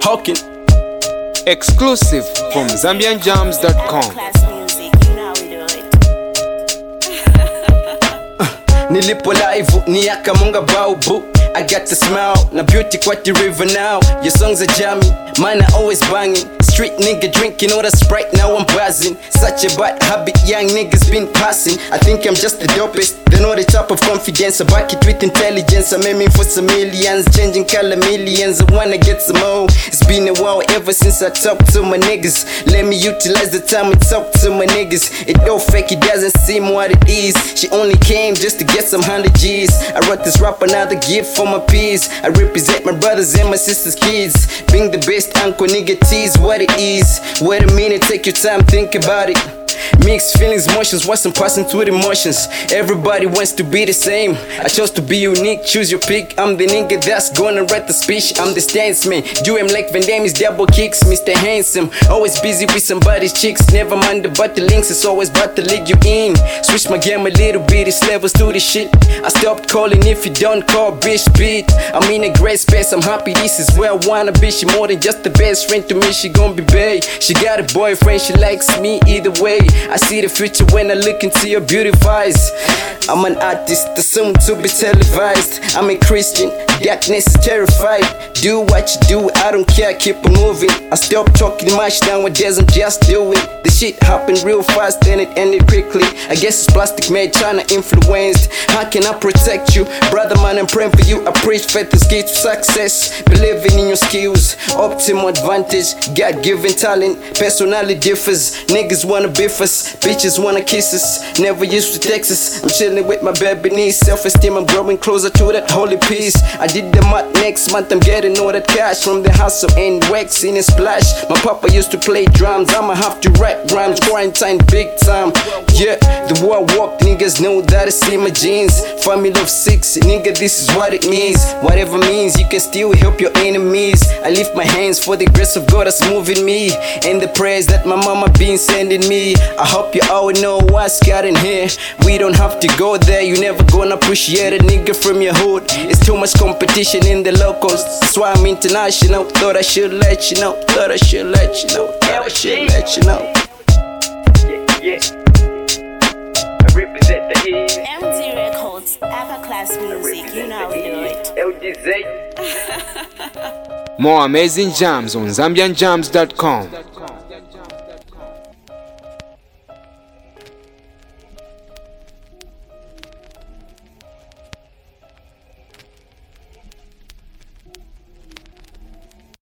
Hawking. Exclusive from ZambianJams.com. Nilipo live, ni akamunga baubu. I got the smile, na beauty quite the river now. Your songs are jammy, mine are always banging. Street nigga drinking all the Sprite, now I'm buzzing. Such a bad habit, young niggas been passing. I think I'm just the dopest, they know the type of confidence. I back it with intelligence, I'm aiming for some millions. Changing color millions, I wanna get some more. It's been a while ever since I talked to my niggas. Let me utilize the time and talk to my niggas. It don't fake, it doesn't seem what it is. She only came just to get some 100 G's. I wrote this rap, another gift for my peers. I represent my brothers and my sisters' kids. Being the best uncle, nigga, tease what it is. Wait a minute, take your time, think about it. Mixed feelings, emotions, what's I'm passing through emotions. Everybody wants to be the same. I chose to be unique, choose your pick. I'm the nigga that's gonna write the speech. I'm the stance man, do him like Van Damme's double kicks. Mr. Handsome, always busy with somebody's chicks. Never mind about the links, it's always about to lead you in. Switch my game a little bit, it's levels to the shit. I stopped calling if you don't call, bitch, beat. I'm in a great space, I'm happy, this is where I wanna be. She more than just the best friend to me, she gon' be bae. She got a boyfriend, she likes me either way. I see the future when I look into your beautiful eyes. I'm an artist, assumed to be televised. I'm a Christian, darkness is terrified. Do what you do, I don't care, keep it moving. I stop talking much nowadays, I'm just doing. The shit happened real fast and it ended quickly. I guess it's plastic made, China influenced. How can I protect you? Brother man, I'm praying for you. I preach faith is key to success. Believing in your skills, optimal advantage. God-given talent, personality differs. Niggas wanna beef us, bitches wanna kiss us. Never used to Texas, I'm chilling with my baby niece. Self-esteem, I'm growing closer to that holy peace. I did the math, next month I'm getting all that cash from the hustle and wax in a splash. My papa used to play drums, I'ma have to rap rhymes. Quarantine big time, yeah. The war I walk, niggas know that it's in my genes. Family of 6, nigga, this is what it means. Whatever means, you can still help your enemies. I lift my hands for the grace of God that's moving me, and the prayers that my mama been sending me. I hope you all know what's got in here. We don't have to go there, you never gonna appreciate a nigga from your hood. It's too much competition in the locals, that's why I'm international. Thought I should let you know, thought I should let you know, thought I should let you know. Yeah, I represent the East. MD Records, upper class music, you know how we do it. LGZ. More amazing jams on ZambianJams.com.